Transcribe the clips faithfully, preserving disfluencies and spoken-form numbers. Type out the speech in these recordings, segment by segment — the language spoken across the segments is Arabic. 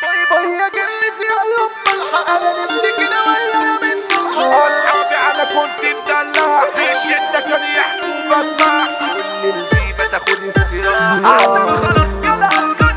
باي باي يا جلس يا يما الحق انا نفسي كده ويا من صبح اصحابي انا كنت مدلع في الشدة كان يحكوا بسمع كل الغيبة تاخد استراحة اعتم خلاص كده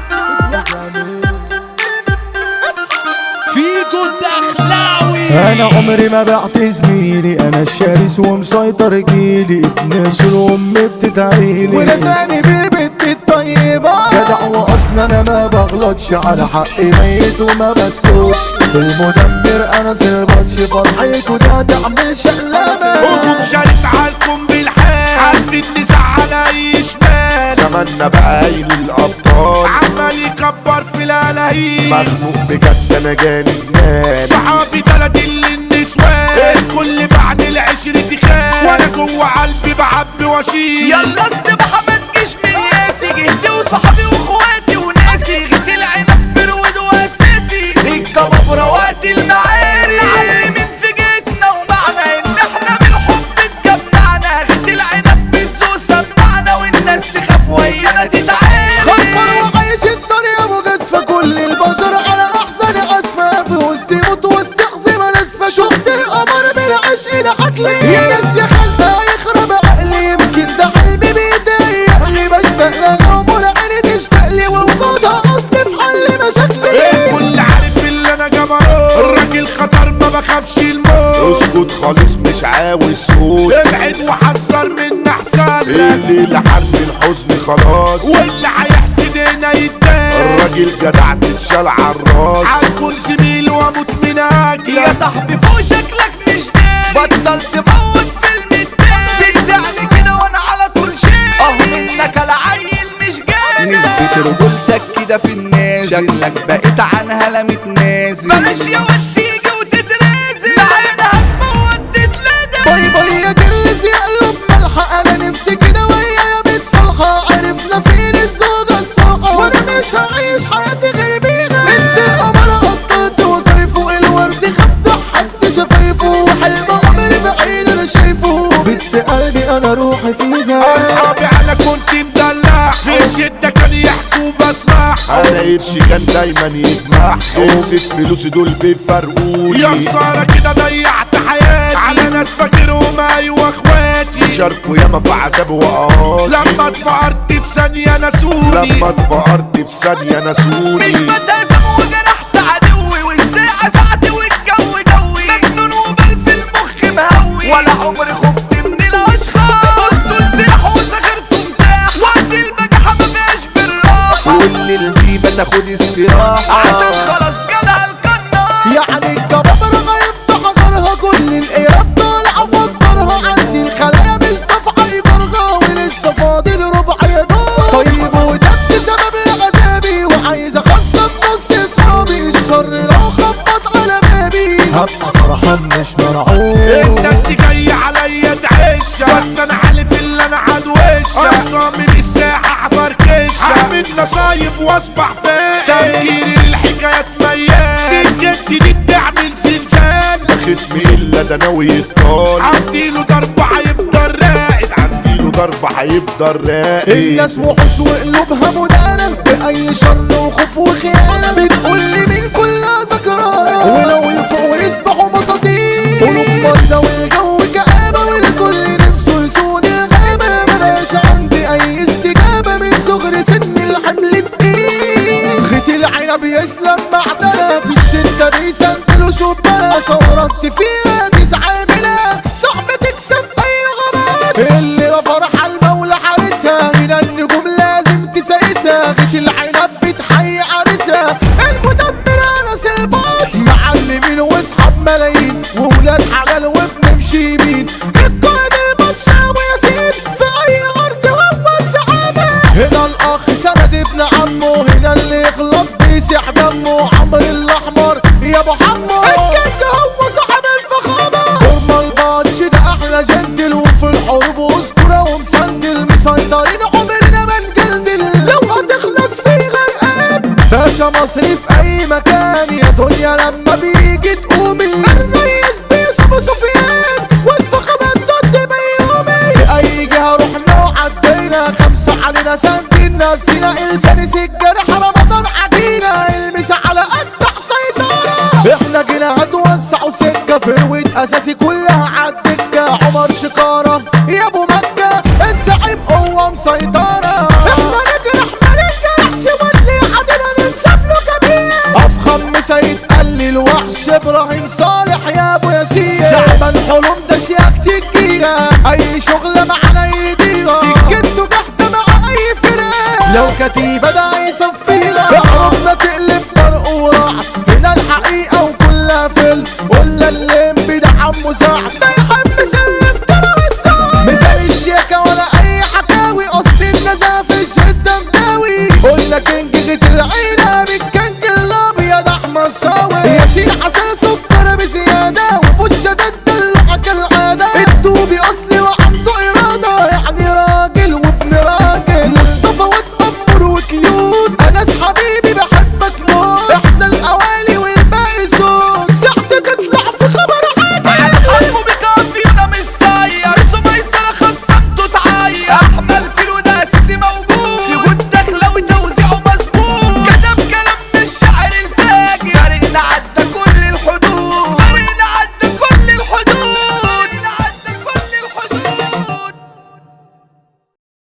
فيجو الدخلاوي. انا عمري ما بعت زميلي، انا الشرس ومسيطر جيلي، ابن سول وامي بتدعيلي ولساني بالبت الطيبة جدع واصلا انا ما بغلطش، على حقي ميت وما بسكتش، المدمر انا سيبطش فرحيكوا ده تعمل شقلبة هجوم شرس عالكم بالحال عارفين نزعل اي شمال زماننا بقى قايل الابطال عمال يكبر في الالهيل مخنوق بجد انا جاني جنان صحابي تلاتين للنسوان الكل بعد العشرة خان وانا جوه قلبي بعبي واشيل يلا استبحى ما تجيش من ياسي، جهتي وصحابي واخواتي وناسي، غيت العنب فرود واساسي، الجبابرة وقت المعاري علمين في جيتنا ومعنى ان احنا بالحب اتجمعنا، غيت العنب بالذوق سمعنا والناس تخاف ويانا تتعاري. خبر وعيش الدنيا مجازفة، كل البشر على احسن اسفة، في وسط موت وسط عزيمة ناسفة، شفت القمر بالعشق لحتلي يا ناس يا خالده يخرب عقلي، يمكن ده حلمي بيضايقني، بشتاق لها ولا عيني تشتاق لي، ووجودها اصل في حل مشاكلي. الكل عارف اللي انا جبروت، الراجل خطر ما بخافش الموت، اسكت خالص مش عاوز صوت، ابعد وحذر من احسن اللي حرب الحزن خلاص، واللي هيحسد هنا يتداس، الراجل جدع تتشال عالراس، هكون زميل واموت من اجلك يا صاحبي فوق شكلك مش ناجي، بطل تموت فيلم التاني، بتبيعني كده وانا على طول شيء اه منك على عيل مش جاني، نسبة رجولتك كده في النازل، شكلك بقيت عنها لا متنازل، بلاش يا واد تيجي وتترازل، عينها هتموت تتلدى. باي باي يا جلس يا قلوب ملحق، انا نفسي كده ويا بيت صالحة، عرفنا فين الزوجة الصالحة، وانا مش هعيش حياتي غير بيها، انت القمر قطعت وظايفه، الورد خاف ضحكت شفايفه، وحلم عمري بعيني انا شايفه، بنت قلبي انا روحي فيها. اصحابي انا كنت مدلع في الشدة كان يحكوا بسمع، انا قرشي كان دايما يجمع، امسك فلوسي دول بيفرقوني، يا خسارة كده ضيعت حياتي على ناس فاكرهم ايوه اخواتي، شاركوا ياما في عذاب وقاضي، لما اتفقرت في ثانية نسوني، لما اتفقرت في ثانية مش نسوني بتهزم وجرحت عدوي، والساعة ساعتي والجو جوي، مجنون وبال في المخ مهوي، ولا عمري خفت من الاشخاص، بصوا لسلاح وسخرته متاح، وقت البجحة ما فيهاش بالراحة، كل الغيبة تاخد استراحة عشان خلاص جالها القناص، يعني الجبابرة غيبت حضرها، كل القياب طالعة فكرها، عندي الخلايا مش دافعة يجرها، ولسه فاضل ربع يا دور، طيب وده بسبب عذابي، وعايز اخسر نص اصحابي، الشر لو خبط على بابي هبقى فرحان مش مرعوب، الناس دي جاية عليا تعيشها، بس انا حالف اللي انا هدوشها، انا صامم الساحة هفركشها، هعمل نصايب واصبح فايق، تفكيري الحكايات ميال، سكتي دي بتعمل زلزال، خصمي الا ده ناوي يتطال، عنديله ضربة هيفضل راقد، عنديله ضربة هيفضل راقد، الناس وحوش وقلوبها مدانة بأي شر وخوف وخيانة، بتقول لي من كلها ذكرانة، ولو يفوقوا يسبحوا مساطيل، قلوب مرضى والجو كآبة، والكل نفسه يسود الغابة، مبقاش عندي أي استجابة، من صغر سن الحمل تقيل، خيط العنب يسلم معدنة، في الشدة بيسندلوا شبانة، صورت فيها تسعة منها، صعب تكسب أي غمات، اللي لا فرح المولى حارسها، من النجوم لازم تسايسها، غيت العنب بتحيي عرسها، المدبر انس الباط، معلمين واصحاب ملايين، وولاد حلال وبنمشي يمين، القائد البطشاوي ياسين، في اي ارض هو الزعامة، هنا الاخ سند ابن عمه، هنا اللي يغلط بيسيح دمه، عمرو الاحمر يا ابو حمو، الجد هو صاحب الفخامة، هرمى البطش ده احلى جندل، وفي الحروب اسطورة ومسندل، مسيطرين عمرنا ما نجلدل، لو هتخلص في غرقان باشا مصري في اي مكان، يا دنيا لما بيجي تقومي، الريس بيسو سفيان، والفخامات ضد بيومي، في اي جهة رحنا وعدينا، خمسة علينا سندين نفسنا، الفارس الجرح رمضان عدينا، المسا على قد فيصة فروت اساسي كلها عالدكة. عمر شكارة يا ابو مكة الزعيم قوة مسيطرة. احنا نجرح ما ننجرحش واللي عدنا ننسب له كبير. افخم سيد قال الوحش ابراهيم صالح يا ابو ياسين. شعب الحلم ده شياكة الجيجا اي شغلة معانا يديها. سكته تحت مع اي فرقة لو كتيبة ده